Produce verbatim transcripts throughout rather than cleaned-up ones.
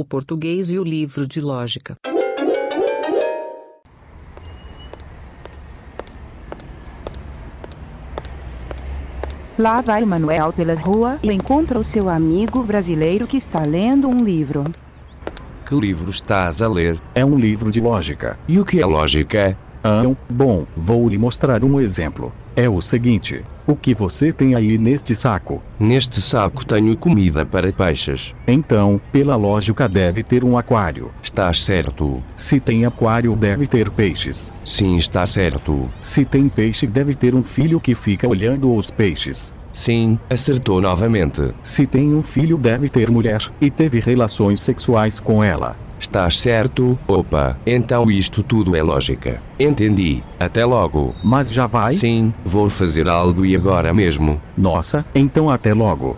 o português e o livro de lógica. Lá vai Manuel pela rua e encontra o seu amigo brasileiro que está lendo um livro. Que livro estás a ler? É um livro de lógica. E o que é lógica? Ah, bom, vou lhe mostrar um exemplo. É o seguinte: o que você tem aí neste saco? Neste saco tenho comida para peixes. Então, pela lógica deve ter um aquário. Estás certo. Se tem aquário deve ter peixes. Sim, está certo. Se tem peixe deve ter um filho que fica olhando os peixes. Sim, acertou novamente. Se tem um filho deve ter mulher, e teve relações sexuais com ela. Estás certo. Opa, então isto tudo é lógica. Entendi. Até logo. Mas já vai? Sim, vou fazer algo e agora mesmo. Nossa, então até logo.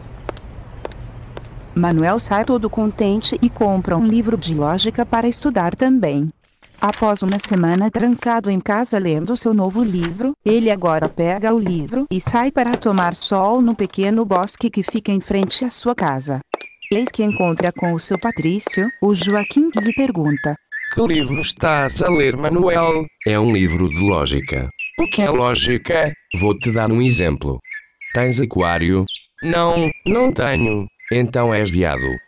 Manuel sai todo contente e compra um livro de lógica para estudar também. Após uma semana trancado em casa lendo seu novo livro, ele agora pega o livro e sai para tomar sol no pequeno bosque que fica em frente à sua casa. Eis que encontra com o seu Patrício, o Joaquim, que lhe pergunta: Que livro estás a ler, Manuel? É um livro de lógica. O que é lógica? Vou-te dar um exemplo. Tens aquário? Não, não tenho. Então és viado.